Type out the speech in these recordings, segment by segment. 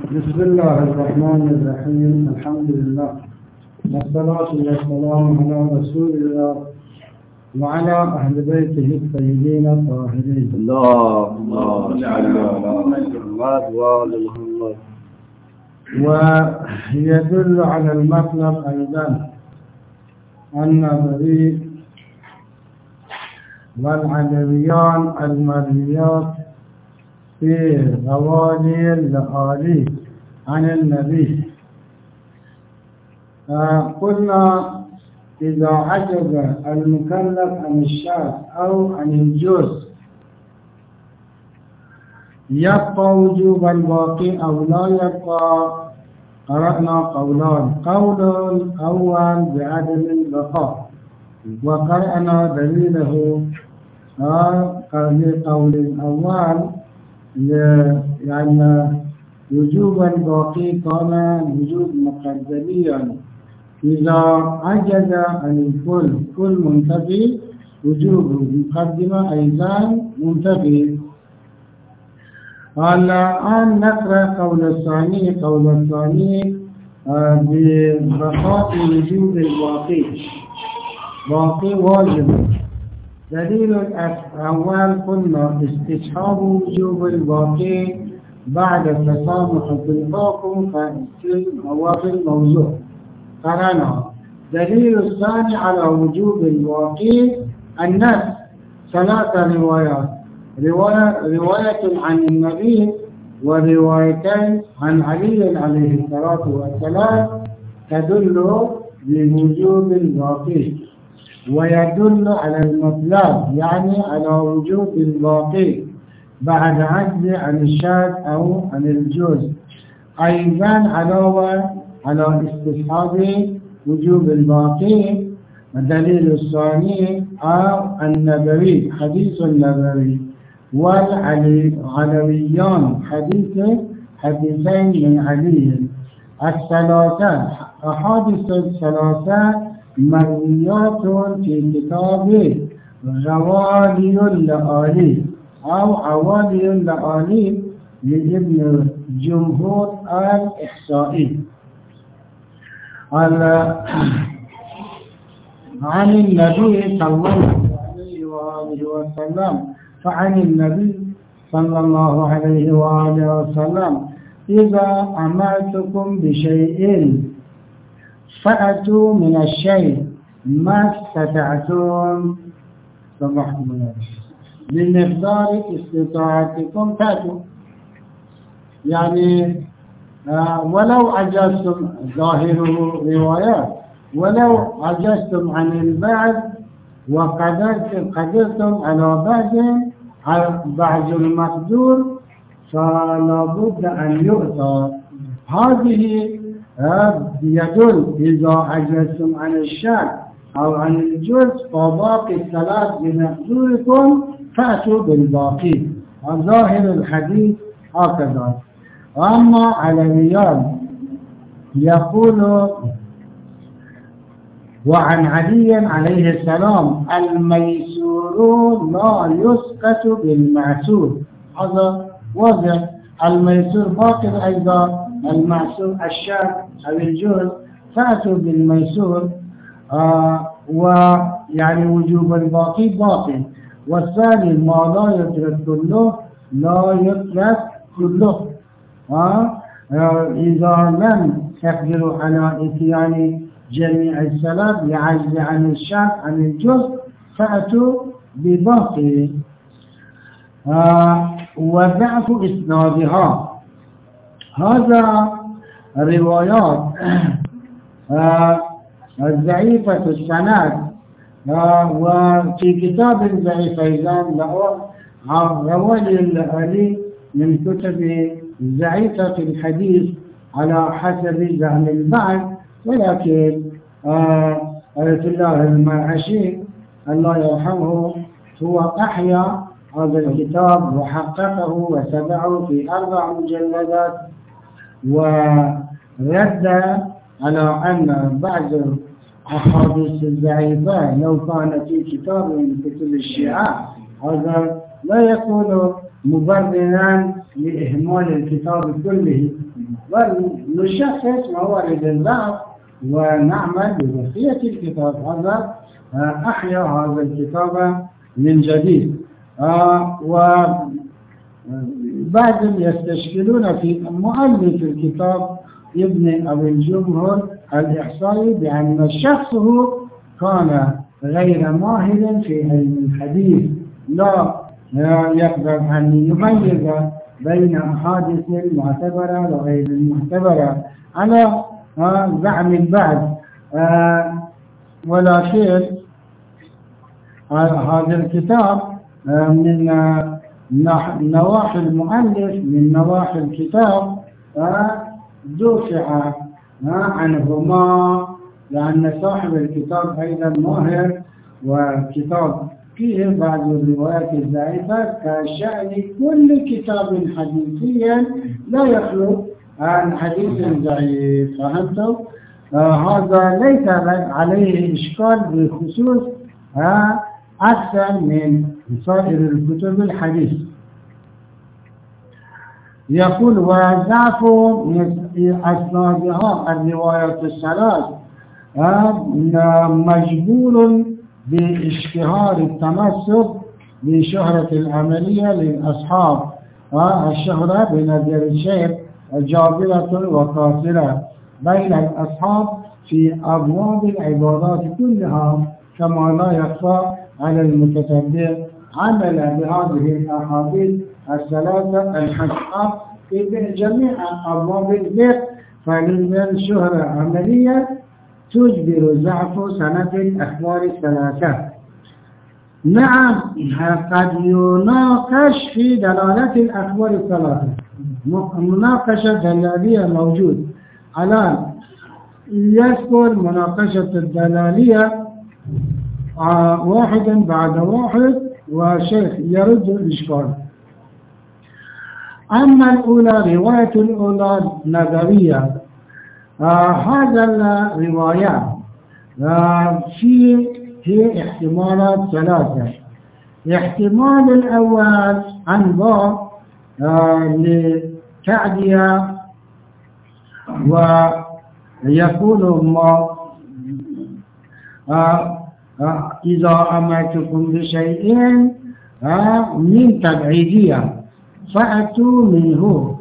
بسم الله الرحمن الرحيم. الحمد لله والصلاة والسلام على رسول الله وعلى أهل بيته الطيبين الطاهرين. اللهم صل على محمد وآل محمد. ويدل على المطلب أيضا أن النبي والعلويان المرويات في غوالي الأحاديث عن النبي. قلنا إذا عجز المكلف عن الشاذ أو عن الجزء يبقى وجوب الباقي أو لا يبقى. قرأنا قولان: قول أول بعدم البقاء، وقرأنا دليله قول الأول يعني وجوب الباقي كان وجوب مقدميا. إذا عجز عن الكل كل منتفي وجوب مقدمة أيضا منتفي. الآن نقرأ قول الثاني. قول الثاني ببقاء وجوب الباقي، باقي واجب. دليل الأول قلنا استصحاب وجوب الباقي بعد التسامح في الحكم في الموضوع. قرأنا دليل الثاني على وجوب الباقي النص. ثلاث روايات: رواية عن النبي وروايتين عن علي عليه الصلاة والسلام تدل بوجوب الباقي، ويدل على المطلب يعني على وجوب الباقي بعد عجز عن الشاذ أو عن الجزء. أيضا علاوة على استصحاب وجوب الباقي. الدليل الثاني النبوي، حديث النبوي، والعلويان حديثين من علي. الثلاثة أحاديث الثلاثة مرويات في كتاب غوالي الأحاديث أو عوالي الأحاديث لابن جمهور الإحصائي. عن النبي صلى الله عليه وآله وسلم. فعن النبي صلى الله عليه وآله وسلم: إذا أمرتكم بشيء فأتوا من الشيء ما استطعتم بمقدار استطاعتكم فأتوا. يعني ولو عجزتم، ظاهره روايات، ولو عجزتم عن البعض وقدرتم على بعض المقدور فلا بد أن يؤتى. هذه يدل إذا عجزتم عن الشيء أو عن الجزء فباقي الثلاث بمقدوركم فأتوا بالباقي. ظاهر الحديث هكذا. أما علويان يقول: وعن علي عليه السلام: الميسور لا يسقط بالمعسور. هذا واضح. الميسور باقي أيضا، المعسور الشاذ أو الجزء فأتوا بالميسور. ويعني وجوب الباقي باقي. والثاني ما لا يترك كله لا يترك كله. إذا لم تقدروا على إتيان جميع الثلاث لعجز عن الشاذ عن الجزء فأتوا بباقي. وضعف إسنادها، هذا روايات ضعيفة السند. وفي كتاب ضعيف أيضا غوالي الأحاديث من كتب ضعيفة الحديث على حسب زعم البعض. ولكن آية الله المعاشي الله يرحمه هو أحيا هذا الكتاب وحققه وتبعه في 4 مجلدات، ورد على أن بعض أحاديث الضعيفة لو كان في كتاب من كتب الشيعة هذا لا يكون مبررا لإهمال الكتاب كله، ونشخص موارد الضعف ونعمل ببقية الكتاب. هذا أحيا هذا الكتاب من جديد. وبعض يستشكلون في مؤلف الكتاب ابن أبي الجمهور الإحصائي بأن شخصه كان غير ماهر في علم الحديث، لا يقدر أن يميز بين أحاديث المعتبرة وغير المعتبرة على زعم البعض. ولكن هذا الكتاب من نواحي المؤلف، من نواحي الكتاب دفع عنهما، لأن صاحب الكتاب أيضا ماهر، وكتاب فيه بعض الروايات الضعيفة كشأن كل كتاب حديثي لا يخلو عن حديث ضعيف. فهمتم؟ هذا ليس عليه إشكال بخصوص أكثر من سائر الكتب الحديث. يقول وضعف أسنادها الروايات الثلاث مجبور باشتهار التمسك بشهرة العملية للأصحاب، الشهرة بنظر الشيخ جابرة وقاصرة بين الأصحاب في أبواب العبادات كلها، كما لا يخفى على المتتبع عمل بهذه الأحاديث الثلاثة الحسنة في جميع أبواب الفقه، فلذا الشهرة عملية تجبر ضعف سند الأخبار الثلاثة. نعم قد يناقش في دلالة الأخبار الثلاثة، مناقشة دلالية موجود الآن، يذكر مناقشة الدلالية واحدا بعد واحد وشيخ يرد الإشكال. أما الأولى رواية الأولى نظرية، هذا الرواية هي احتمالات ثلاثة. احتمال الأول عن باب لتعدية، ويقول ما إذا أمرتكم بشيء من تبعيدية فأتوا منه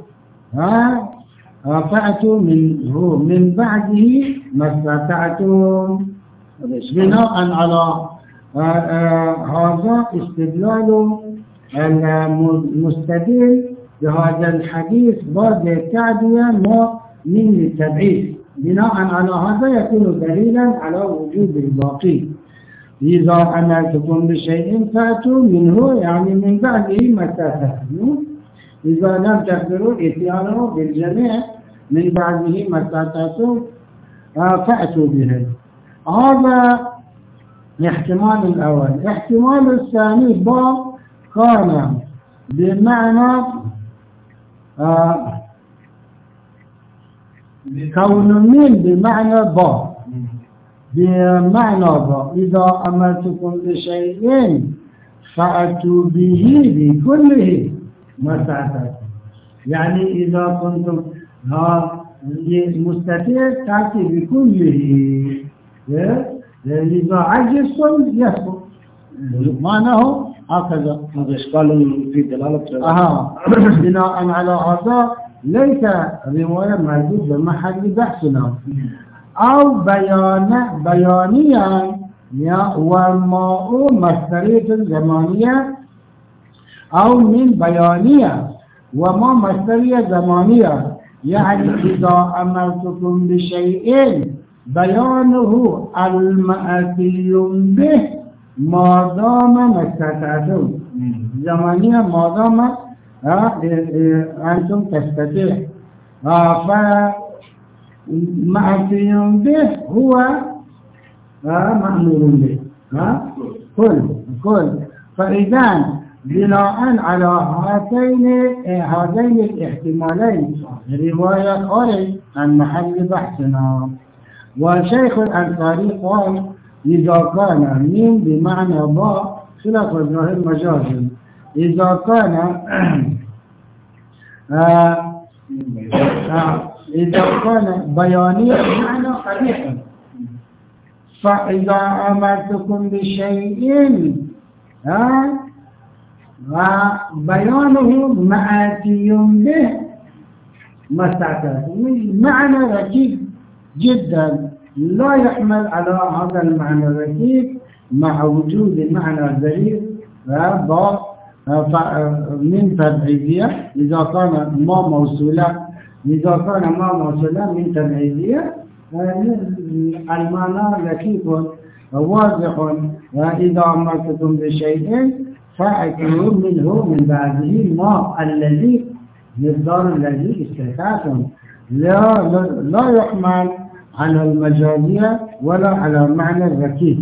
من بعده ما استطعتم. بناء على هذا استدلال المستدل بهذا الحديث بعد التعدية ما من التبعيد، بناء على هذا يكون دليلا على وجود الباقي. إذا أمرتكم بشيء فأتوا منه يعني من بعده ما استطعتم، إذا لم تقدروا إتيانه بالجميع من بعده ما استطعتم فأتوا به. هذا الاحتمال الأول. الاحتمال الثاني باب كان بمعنى كون من بمعنى باب، بمعنى باب إذا أمرتكم بشيء فأتوا به بكله ما استطعتم، يعني إذا كنتم مستطيع تأتي بكله، إذا عجزتم يسقط، معناه هكذا. هذا إشكال في دلالة بناء على هذا ليس رواية موجود بمحل بحثنا، أو بيانيا وما مصدرية زمانية، أو من بيانية وما مصدرية زمانية، يعني إذا أمرتكم بشيء بيانه المأتي به ما دام ما استطعتم، زمانية ما دام أنتم تستطيع. فمأتي به هو مأمور به كل. فإذا بناء على هذين الاحتمالين رواية خارج عن محل بحثنا. والشيخ الأنصاري قال إذا كان من بمعنى با خلاف ظاهر مجازي، إذا كان إذا كان بيانيا بمعنى قبيحا. فإذا أمرتكم بشيء وبيانه مآتي به ما استعتبتم، معنى ركيك جدا لا يحمل على هذا المعنى الركيك مع وجود معنى ذريع من تبعيدية. إذا كان ما موصولة من تبعيدية المعنى ركيك واضح. وإذا أمرتكم بشيء فأتوا منه من بعده ما الذي مقدار الذي استثناء لا يحمل على المجازية ولا على معنى الركيب.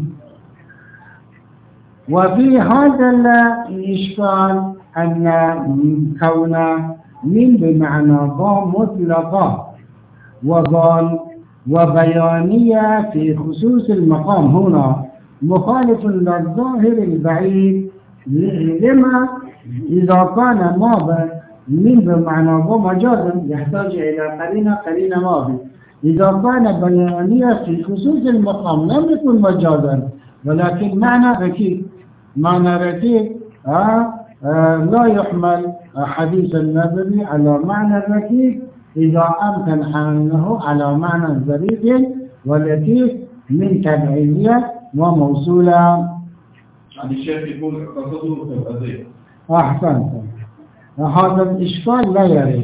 وفي هذا الإشكال أن كون من بمعنى ضا مطلقة وضال وبيانية في خصوص المقام هنا مخالف للظاهر البعيد. لما إذا كان ما من بمعنى ضا مجازا يحتاج إلى قرينة ماضي. إذا كان بيانية في خصوص المقام لم يكن مجازا ولكن معنى ركيك لا يحمل حديث النبي على معنى الركيك إذا أمكن حمله على معنى ظريف ولطيف من تبعيدية وموصولة. يعني الشيخ يقول قصده الأذية. أحسنت. هذا الإشكال لا يرد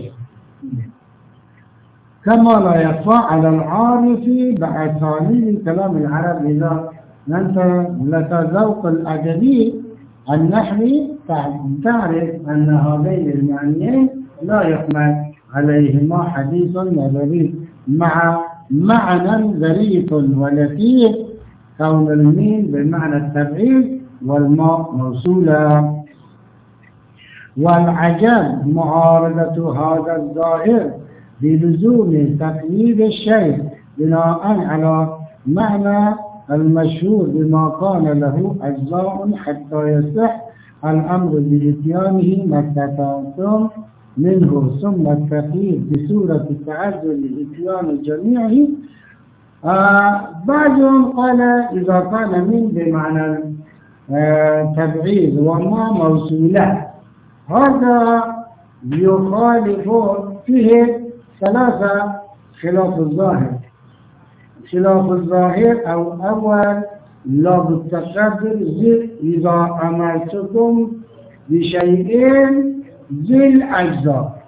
كما لا يخفى على العارف بعد تعليل كلام العرب. إذا أنت لتذوق الأدبي النحوي تعرف أن هذين المعنيين لا يحمل عليهما حديث نبوي مع معنى ظريف ولطيف كون الميم بمعنى التبعيد والماء موصولا. والعجب معارضة هذا الظاهر بلزوم تقييد الشيء بناء على معنى المشهور بما كان له أجزاء حتى يصح الأمر بإتيانه ما استطعتم منه ثم التقييد بصورة التعذر لإتيان جميعه. بعضهم قال إذا كان من بمعنى تبعيد وما موصولة هذا يخالف فيه ثلاثة خلاف الظاهر أول لا بالتقدر إذا أمرتكم بشيء ذي الأجزاء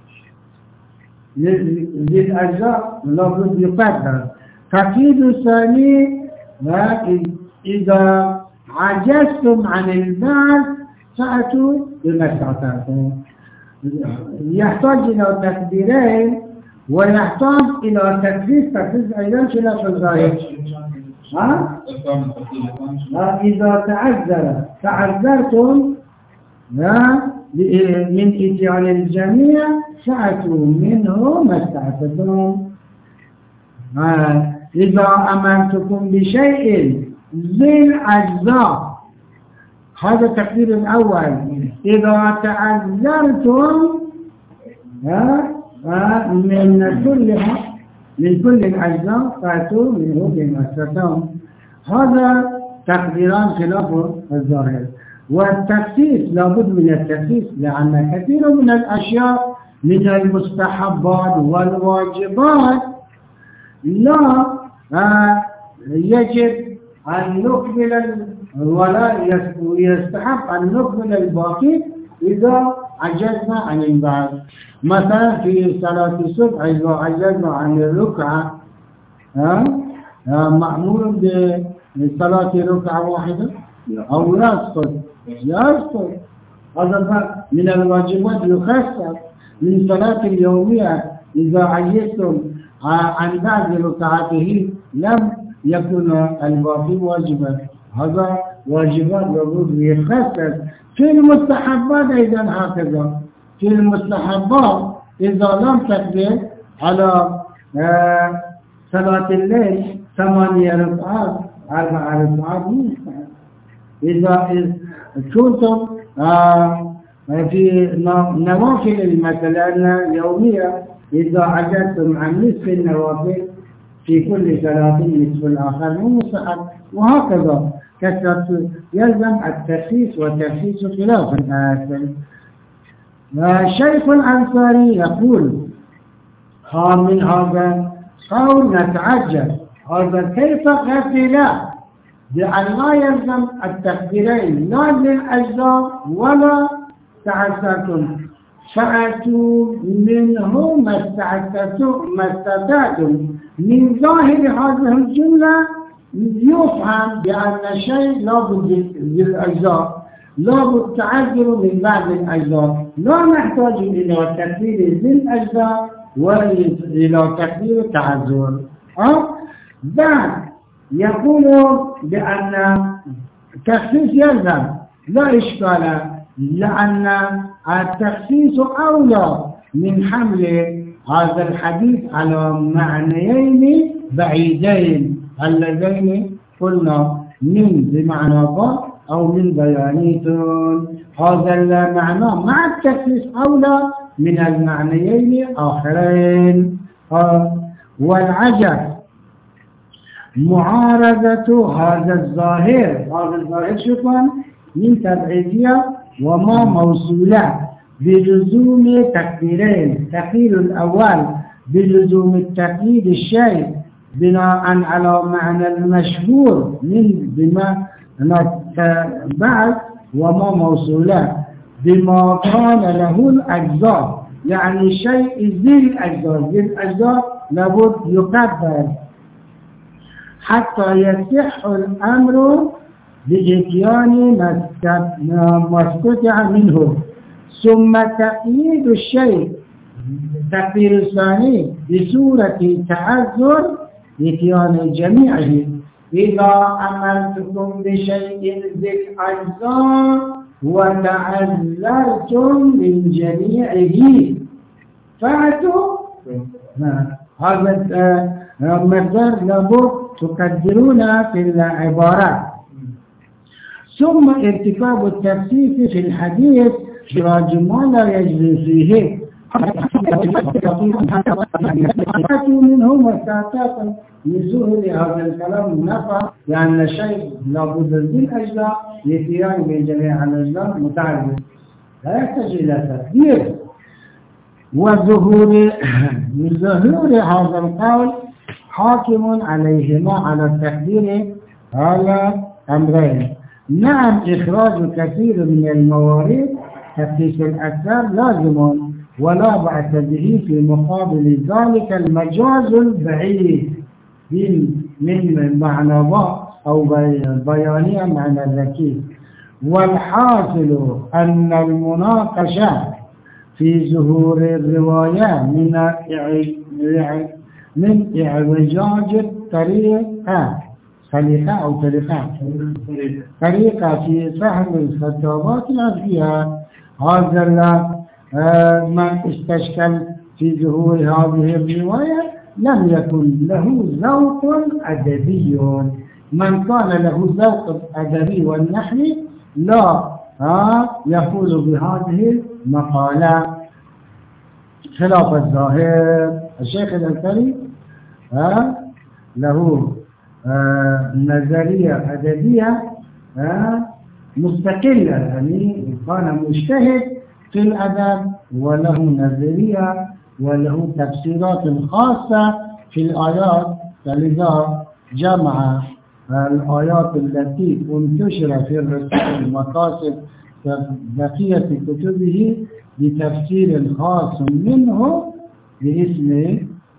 لا بد يقدر. تقييد الثاني إذا عجزتم عن البعث فأتوا بما استطعتم. يحتاج إلى تكبيرين ويحتاج إلى تكفيف أيضا خلاف الظاهر. إذا تعذرتم من إتيان الجميع فأتوا منه ما استطعتم. إذا أمرتكم بشيء ذي الأجزاء هذا التقدير الأول. إذا تعذرتم من كل الأجزاء فأتوا منه بما استطعتم. هذا تقديران خلاف الظاهر. والتخصيص لابد من التخصيص لأن كثير من الأشياء من المستحبات والواجبات لا يجب أن نكمل ولا يستحق أن نكمل الباقي إذا عجزنا عن البعض. مثلا في صلاة الصبح إذا عجزنا عن الركعة مأمور بصلاة ركعة واحدة أو يسقط. هذا من الواجبات يخصص من صلاة اليومية. إذا عجزتم عن بعض ركعاته لم يكن الباقي واجبا. هذا واجبات لابد يخصص. في المستحبات أيضا هكذا. في المستحبات إذا لم تقدر على صلاة الليل 8 ركعات 4 ركعات مستحب. إذا كنتم في نوافل مثلا يومية إذا عجزتم عن نصف النوافل في كل 30 نصف الآخر مو مستحب، وهكذا كثرة يلزم الترخيص والترخيص خلاف الآثم. الشيخ الأنصاري يقول من هذا قول نتعجب هذا كيف غفل بأن لا يلزم التكبيرين لا للأجزاء ولا تعسرتم، فأتوا منه ما استطعتم. من ظاهر هذه الجملة يفهم بأن الشيء لابد للأجزاء، لابد تعذر من بعض الأجزاء، لا نحتاج إلى تكبير للأجزاء وإلى تكبير التعذر. بعد يقول بأن التخصيص يلزم لا إشكال، لأن التخصيص أولى من حمل هذا الحديث على معنيين بعيدين اللذين قلنا من بمعنى ضاء أو من بيانيتون. هذا المعنى مع التخصيص أولى من المعنيين آخرين. والعجب معارضة هذا الظاهر شكرا من تبعيدية وما موصولة بلزوم تكبيرين. تقييد الأول بلزوم التقييد الشيء بناء على معنى المشهور من بما بعد، وما موصولة بما كان له الأجزاء، يعني الشيء ذي الأجزاء لابد يكبر حتى يصح الأمر بإتيان ما استطاع منه. ثم تقييد الشيء التقدير الثاني بصورة تعذر إتيان جميعه. إذا أمرتكم بشيء ذي الأجزاء وتعذرتم من جميعه فأتوا، هذا مقدار لابد تقدرون في العبارات. ثم ارتكاب التخصيص في الحديث إخراج ما لا يجري فيه منه مستعطاة لظهور هذا الكلام نفع، لأن الشيء لابد بالأجزاء لاتيان من جميع الأجزاء متعدد لا يحتاج إلى تكبير. وظهور هذا القول حاكم عليهما على التكبير على أمرين. نعم إخراج كثير من الموارد تخصيص الأكثر لازم ولا بأس به في مقابل ذلك المجاز البعيد من معنى ضاء أو بيانية معنى ذكي. والحاصل أن المناقشة في ظهور الرواية من إعوجاج الطريقة في فهم الخطابات العرفية. هذا من استشكل في ظهور هذه الرواية لم يكن له ذوق أدبي. من كان له ذوق أدبي والنحوي لا يقول بهذه المقالة خلاف الظاهر. الشيخ الأنصاري له نظرية أدبية مستقلة، يعني كان مجتهد في الأدب وله نظرية وله تفسيرات خاصة في الآيات، فلذا جمع الآيات التي انتشر في الرسائل المقاصد بقية كتبه بتفسير خاص منه باسم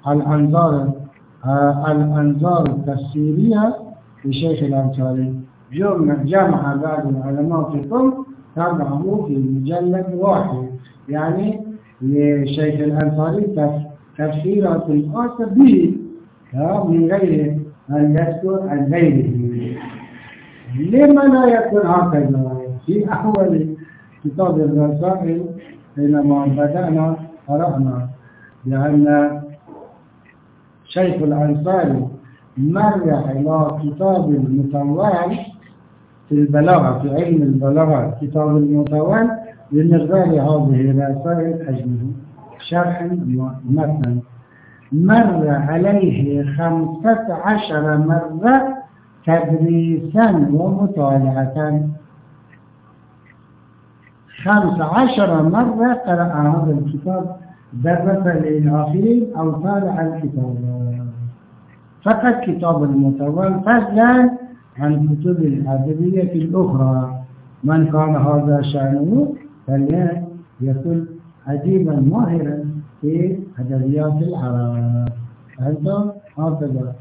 الأنظار التفسيرية لشيخ الأنصاري. جمع بعض العلماء في كل تبعه في مجلد واحد، يعني لشيخ الأنصاري تفسيرات خاصة به من غير أن يذكر عن غيره. لما لا يكون هكذا؟ في أول كتاب الرسائل حينما بدأنا قرأنا بأن شيخ الأنصاري مرح إلى كتاب المطول في البلاغة، في علم البلاغة، كتاب المطول بمقدار هذه الرسائل شرح مثلا مر عليه 15 مرة تدريسا ومطالعة. 15 مرة قرأ هذا الكتاب، درس للآخرين أو طالع الكتاب. فقط كتاب المطول، فضلا عن كتب الأدبية الأخرى. من كان هذا شأنه فليكن أديبا ماهرا في أدبيات العرب. هكذا.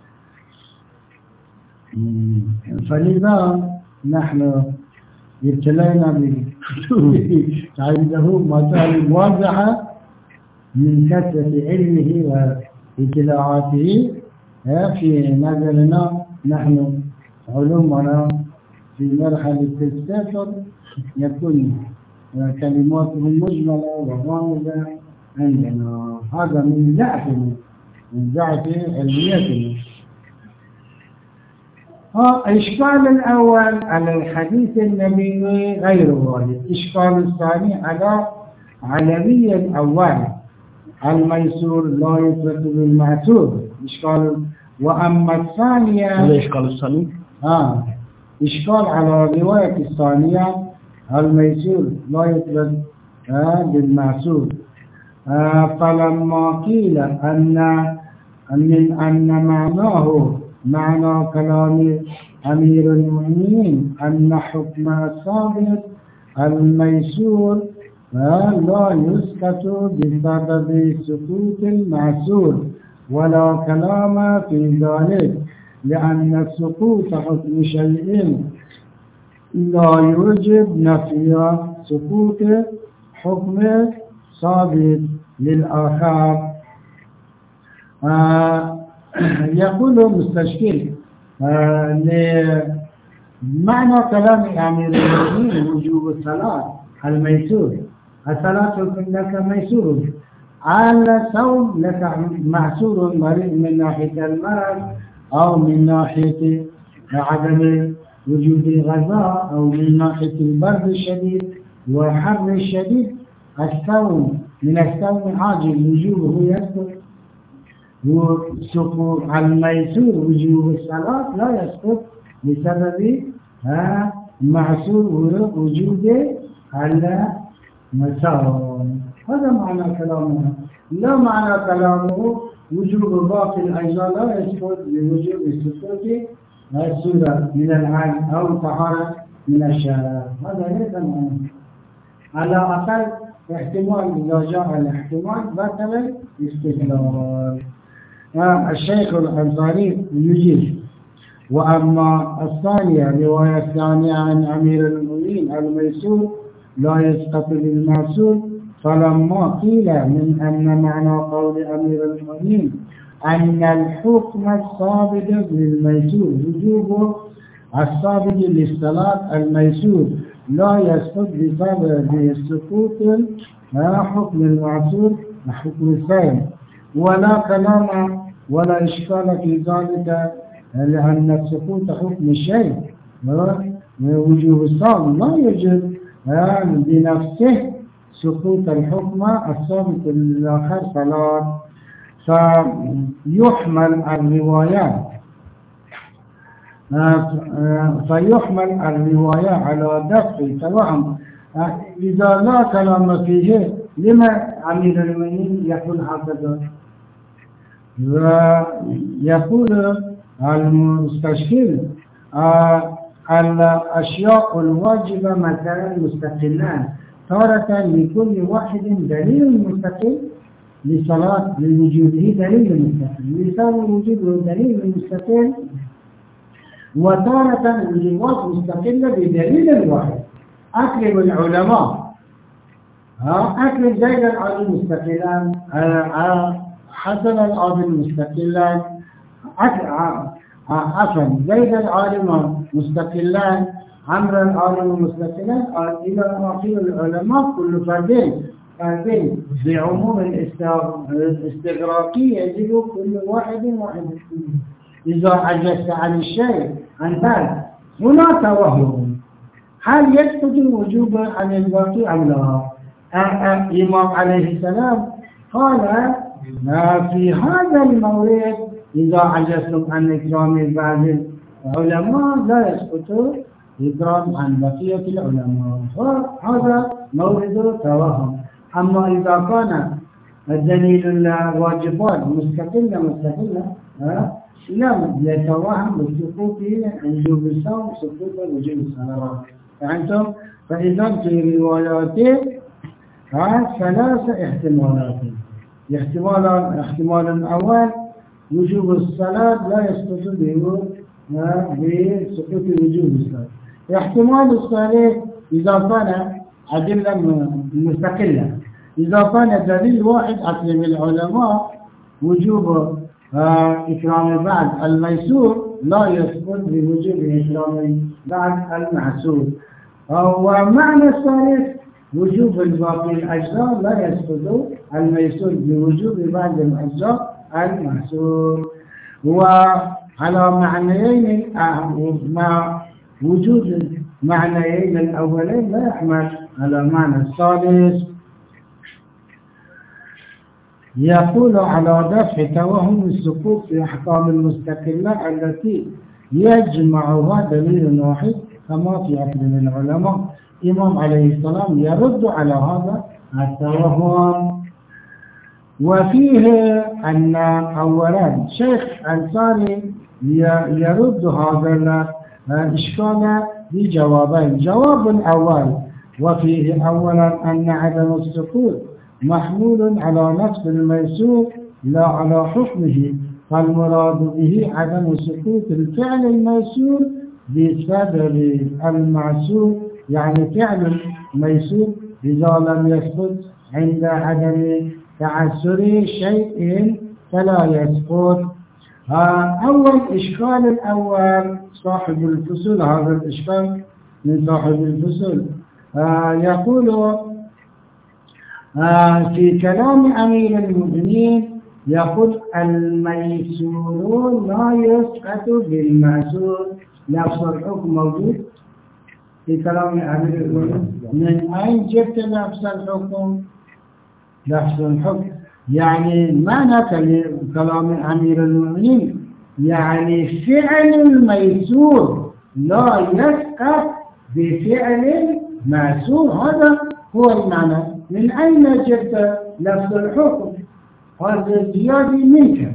فلذا نحن ابتلينا بكتبه عنده مسائل واضحة من كثرة علمه واطلاعاته. في نظرنا نحن علومنا في مرحلة السفر يكون كلماته مجملة وغامضة عندنا. هذا من ضعف علميتنا. إشكال الأول على الحديث النبوي غير وارد. إشكال الثاني على علوي الأول، الميسور لا يثبت بالمعسور. إشكال. وأما الثانية الإشكال الثاني إشكال على رواية الثانية الميسور لا يثبت بالمعسور. فلما قيل أن معناه معنى كلام أمير المؤمنين أن حكم الثابت الميسور لا يسقط بسبب سقوط المعسور، ولا كلام في ذلك، لأن سقوط حكم شيء لا يوجب نفي سقوط حكم ثابت للآخر. يقول مستشكل معنى كلام أمير المؤمنين وجوب الصلاة الميسور. الصلاة لك ميسور، على الصوم لك معسور من ناحية المرض أو من ناحية عدم وجود الغذاء أو من ناحية البرد الشديد والحر الشديد. الصوم من الصوم عاجل وجوبه يسقط، وسقوط الميسور وجوب الصلاة لا يسقط بسبب معسور وجود المساوم. هذا معنى كلامه. لا معنى كلامه وجوب باقي الأجزاء لا يسقط بوجوب السقوط السورة من العين أو طهارة من الشراب. هذا ليس معنى. على أقل احتمال إذا جاء الاحتمال بطل استدلال. الشيخ الأنصاري يجيب. وأما الثانية رواية الثانية عن أمير المؤمنين الميسور لا يسقط بالمعسور، فلما قيل من أن معنى قول أمير المؤمنين أن الحكم الثابت للميسور وجوب الثابت للصلاة الميسور لا يسقط بسبب سقوط حكم المعسور حكم الثاني، ولا كلام ولا إشكال في ذلك، لأن سقوط حكم الشيء وجوب الصوم لا يوجد بنفسه سقوط الحكم الثابت للآخر صلاة. فيحمل الرواية على دفع التوهم. إذا لا كلام فيه لما أمير المؤمنين يقول هكذا؟ ويقول المستشكل الأشياء الواجبة مثلا مستقلان، تارة لكل واحد دليل مستقل لصلاة لوجوده دليل مستقل، لصلاة وجوده دليل مستقل، وتارة الوجوبات مستقلة بدليل واحد. أكرم العلماء أكرم زيد العالم مستقلا، حسن العالم مستقلا، عفوا زيد العالم مستقلا، عمرو العالم مستقلا، إلى آخر العلماء كل فردين بعموم الاستغراقي يجب كل واحد إذا عجزت عن الشيء عن ذلك هنا توهم، هل يسقط الوجوب عن الباقي أم لا؟ الإمام عليه السلام قال في هذا المورد إذا عجزتم عن إكرام بعض العلماء لا يسقط إكرام عن بقية العلماء، فهذا مورد توهم. أما إذا كان الدليل الواجبات مستقلة لم يتوهم بسقوط وجوب الصوم سقوط وجوب الصلاة. فأنتم فإذا في روايات ثلاث احتمالات. احتمال أول وجوب الصلاة لا يسقط بسقوط وجوب الصلاة. احتمال الثالث إذا كان أدلة مستقلة، إذا كان دليل واحد أكرم العلماء وجوب إكرام بعض الميسور لا يسقط بوجوب إكرام بعض المعسور. ومعنى الثالث وجوب الباقي الأجزاء لا يسقط الميسور بوجوب بعض الأجزاء المعسور. وعلى معنيين مع وجود معنيين الأولين لا يحمل على معنى الثالث. يقول على دفع توهم السقوط في أحكام المستقلة التي يجمعها دليل واحد كما في أكرم العلماء. الإمام عليه السلام يرد على هذا التوهم. وفيه أن أولا شيخ أنصاري يرد هذا الإشكال بجوابين. جواب الأول وفيه أولا أن عدم السقوط محمول على نفس الميسور لا على حكمه، فالمراد به عدم سقوط الفعل الميسور بسبب المعسور، يعني فعل الميسور إذا لم يسقط عند عدم تعسر شيء فلا يسقط. أول إشكال الأول صاحب الفصول، هذا الإشكال من صاحب الفصول يقول في كلام أمير المؤمنين يقول الميسور لا يسقط بالمعسور. نفس الحكم موجود في كلام أمير المؤمنين. من أين جبت نفس الحكم؟ نفس الحكم يعني معنى كلام أمير المؤمنين يعني فعل الميسور لا يسقط بفعل المعسور، هذا هو المعنى. من أين جبت نفس الحكم؟ هذا زيادة منك.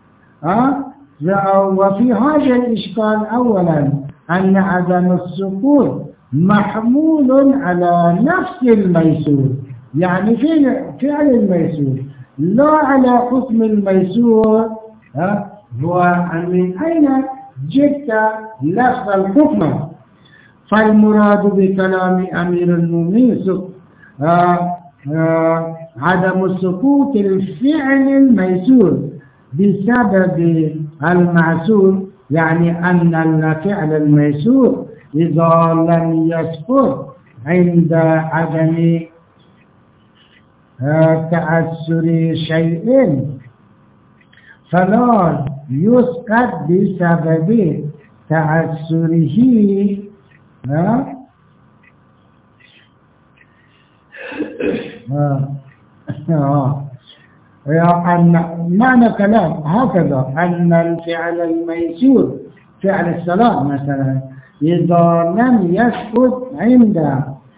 وفي هذا الإشكال أولا أن عدم السقوط محمول على نفس الميسور، يعني فعل الميسور لا على حكم الميسور. ومن أين جبت نفس الحكم؟ فالمراد بكلام أمير المؤمنين عدم سقوط الفعل الميسور بسبب المعسور، يعني أن الفعل الميسور إذا لم يسقط عند عدم تعسر شيء فلا يسقط بسبب تعسره. معنى كلام هكذا أن الفعل الميسور فعل الصلاة مثلا إذا لم يسقط عند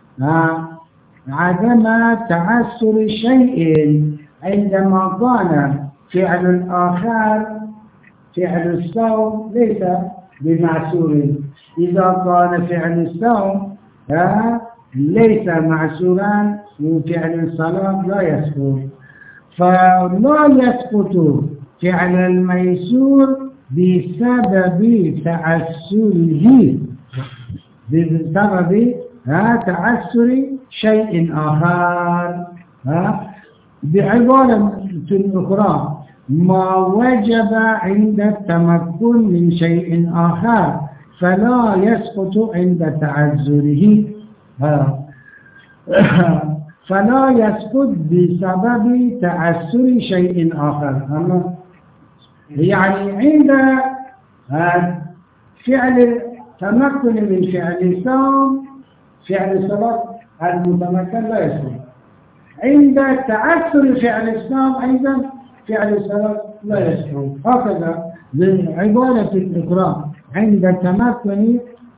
عدم تعسر شيء، عندما كان فعل الآخر فعل الصوم ليس بمعسور، إذا كان فعل الصوم ليس معسورا وفعل الصلاة لا يسقط، فلا يسقط فعل الميسور بسبب تعسره، بسبب تعسر شيء آخر. بعبارة أخرى ما وجب عند التمكن من شيء آخر فلا يسقط عند تعذره، فلا يسقط بسبب تعسر شيء آخر. يعني عند فعل التمكن من فعل الصوم فعل الصلاة المتمكن لا يسقط، عند تعثر فعل الصوم أيضا فعل الصلاة لا يسقط. هكذا بعبارة الإكرام عند تمكن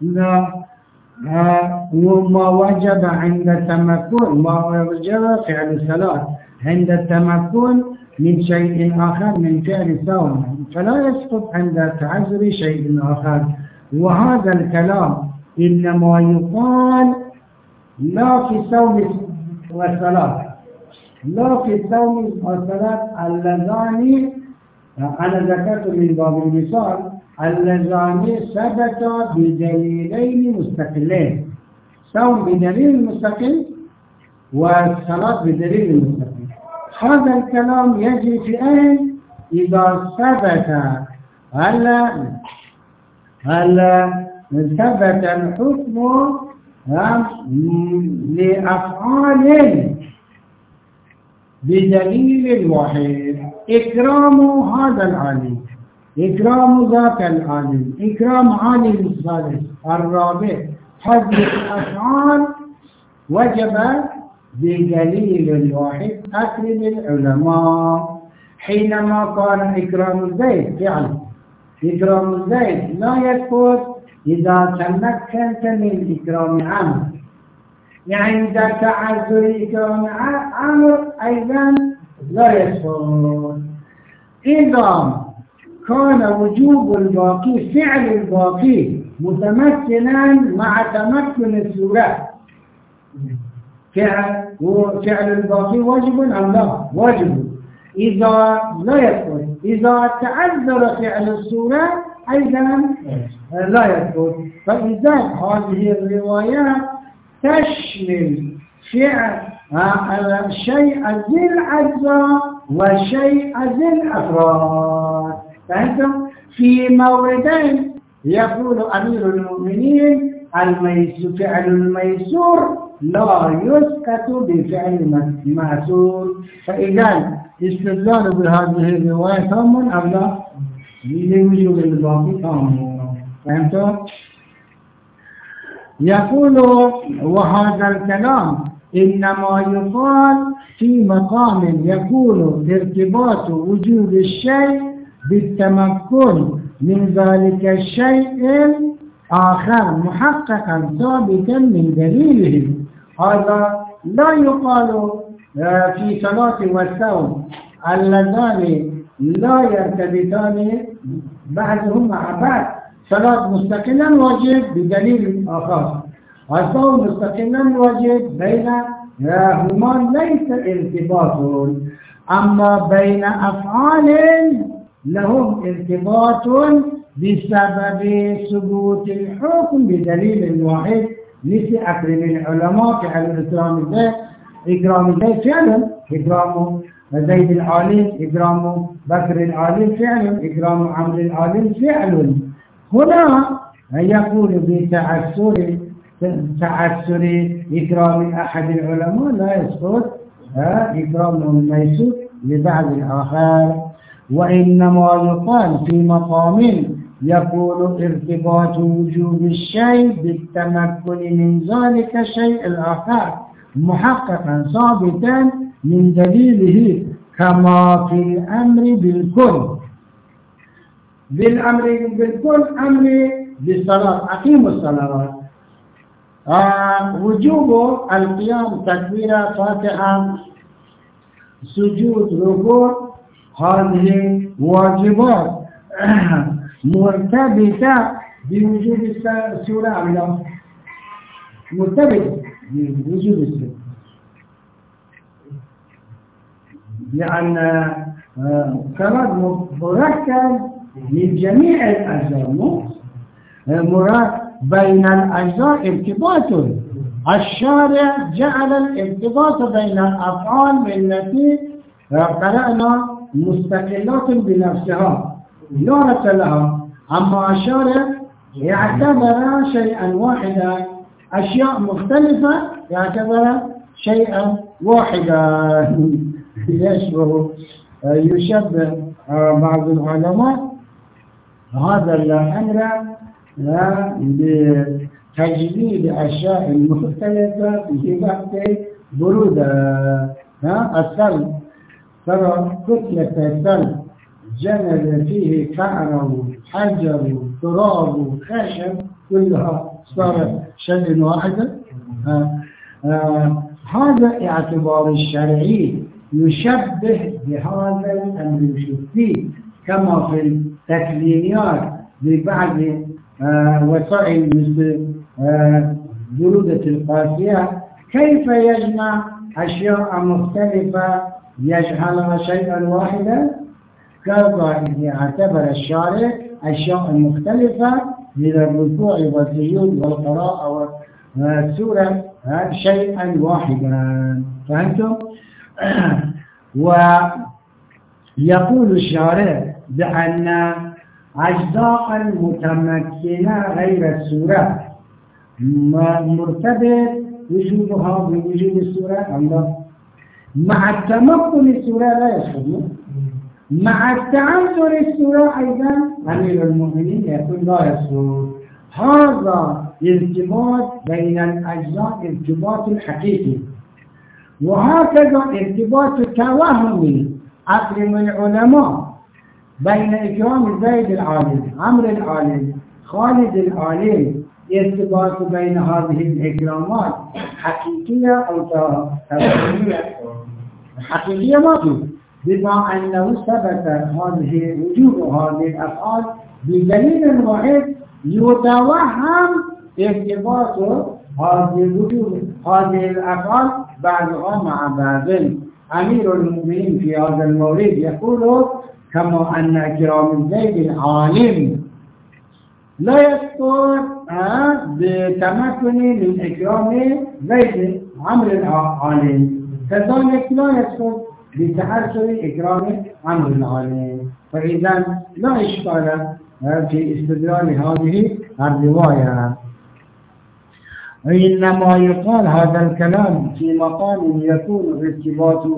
وما وجب عند التمكن ما وجب فعل الصلاة عند التمكن من شيء آخر من فعل الصوم فلا يسقط عند تعذر شيء آخر. وهذا الكلام إنما يقال لا في الصوم والصلاة، لا في الصوم والصلاة اللذان أنا ذكرت من باب المثال اللذان ثبتا بدليلين مستقلين، صوم بدليل مستقل والصلاة بدليل مستقل. هذا الكلام يجري في أين؟ إذا ثبت ثبت الحكم لأفعال بدليل واحد. إكرام هذا العالم، إكرام ذاك العالم، إكرام عالم الثالث الرابع، حذف الأفعال وجب بدليل واحد. أكرم العلماء حينما قال إكرام الزيد فعل إكرام الزيد لا يسقط إذا تمكنت من إكرام عمرو، يعني إذا تعذر إكرام عمرو أيضا لا يسقط. إذا كان وجوب الباقي فعل الباقي متمثلا مع تمكن الصورة، فعل الباقي واجب أم لا؟ واجب. إذا لا يسقط إذا تعذر فعل الصورة أيضا لا يسقط. فإذا هذه الروايات تشمل فعل شيء ذي الأجزاء وشيء ذي الأفراد. فهمتم؟ في موردين يقول أمير المؤمنين فعل الميسور لا يسقط بفعل المأسور. فإذا استدلال بهذه الرواية تام أم لا؟ لوجود الباقي تام. فهمتم؟ يقول وهذا الكلام إنما يقال في مقام يكون ارتباط وجود الشيء بالتمكن من ذلك الشيء آخر محققا ثابتا من دليله. هذا لا يقال في صلاة والصوم اللذان لا يرتبطان بعضهم مع بعض. صلاة مستقلا واجب بدليل آخر، الصوم مستقلا واجب بينهما ليس ارتباط. أما بين أفعال لهم ارتباط بسبب ثبوت الحكم بدليل واحد. مثل أكرم العلماء فعل إكرام الزيد فعلا، إكرام زيد العالم، إكرام بكر العالم فعل، إكرام عمرو العالم فعل. هنا يقول بتعسر إكرام أحد العلماء لا يسقط إكرام الميسور لبعض الآخر. وإنما يقال في مقام يقول ارتباط وجود الشيء بالتمكن من ذلك الشيء الآخر محققا ثابتا من دليله كما في الأمر بالكل. بالأمر بالكل أمر بالصلاة أقيموا الصلاة، وجوب القيام تكبيرة فاتحة سجود ركوع هذه واجبات مرتبطة بوجود السورة أم مرتبطة بوجود السورة، لأن كلام مركب من جميع الأجزاء. مراد بين الأجزاء ارتباط. الشارع جعل الارتباط بين الأفعال التي قرأنا مستقلات بنفسها لا ربط لها. أما الشارع يعتبر شيئا واحدا، أشياء مختلفة يعتبر شيئا واحدا. يشبه بعض العلماء هذا الأمر بتجديد أشياء مختلفة في وقت برودة. السلب، ترى كتلة السلب جمل فيه كعر حجر تراب خشب كلها صارت شيء واحدا. هذا اعتبار الشرعي يشبه بهذا الأمر الشفي كما في التكلينيات ببعض وسائل مثل برودة القاسية، كيف يجمع أشياء مختلفة يجعلها شيئا واحدا؟ كذا اعتبر الشارع أشياء مختلفة من الركوع والسجود والقراءة والسورة شيئا واحدا. فهمتم؟ ويقول الشارع بأن أجزاء متمكنة غير السورة مرتبط وجودها بوجود السورة الله. مع التمكن السورة لا يسقط، مع التعذر السورة أيضا أمير المؤمنين يقول لا يسقط. هذا ارتباط بين الأجزاء ارتباط حقيقي، وهكذا ارتباط توهمي أكرم العلماء بين إكرام زيد العالم، عمرو العالم، خالد العالم، ارتباط بين هذه الإكرامات حقيقية أو توهمية؟ حقيقية ما في، بما أنه ثبت هذه وجود هذه الأفعال بدليل واحد يتوهم ارتباط هذه الوجود هذه الأفعال بعضها مع بعض. أمير المؤمنين في هذا المورد يقول كما أن إكرام زيد العالم لا يسقط بتمكن من إكرام زيد عمرو العالم، كذلك لا يسقط بتعسر إكرام عمرو العالم. فإذا لا إشكال في استدلال هذه الرواية. إنما يقال هذا الكلام في مقام يكون ارتباط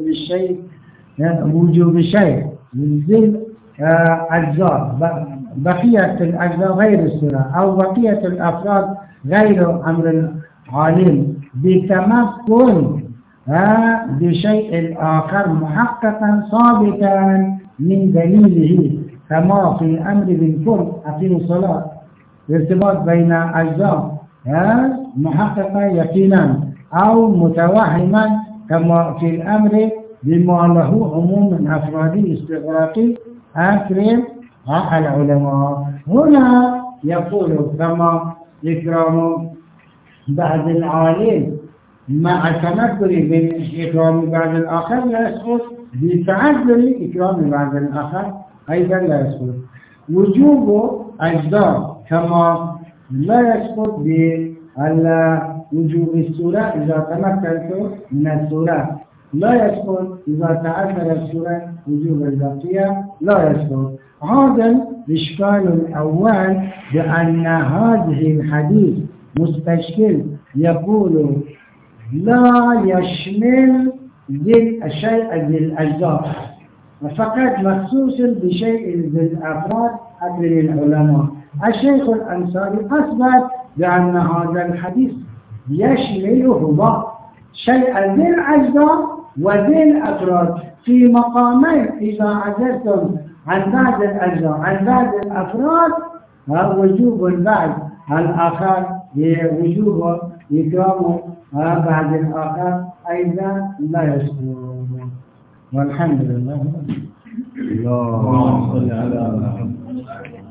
وجوب الشيء ذي أجزاء بقية الأجزاء غير السورة أو بقية الأفراد غير أمر العالم بتمكن بشيء آخر محققا ثابتا من دليله، كما في الأمر بالكل أقيم الصلاة، ارتباط بين أجزاء محققا يقينا أو متوهما كما في الأمر بما له عموم من أفراد استغراقي أكرم العلماء. هنا يقول كما إكرام بعض العالم مع تمكن من إكرام بعض الآخر لا يسقط، بتعذر إكرام بعض الآخر أيضا لا يسقط. وجوب أجزاء كما لا يسقط بوجوب السورة إذا تمكنت من السورة، لا يسقط إذا تعذر السورة وجوب البقية لا يسقط. هذا الإشكال الأول بأن هذه الحديث مستشكل، يقول لا يشمل الشيء ذي الأجزاء، فقط مخصوص بشيء ذي الأفراد أكرم العلماء. الشيخ الأنصاري أثبت بأن هذا الحديث يشمله شيء ذي الأجزاء وذي الأفراد في مقامين. إذا عزلتم عن بعض الأجزاء عن بعض الأفراد وجوب البعض الآخر وجوب إكرام بعض الآخر أيضا لا يسقط. والحمد لله. اللهم صل على محمد.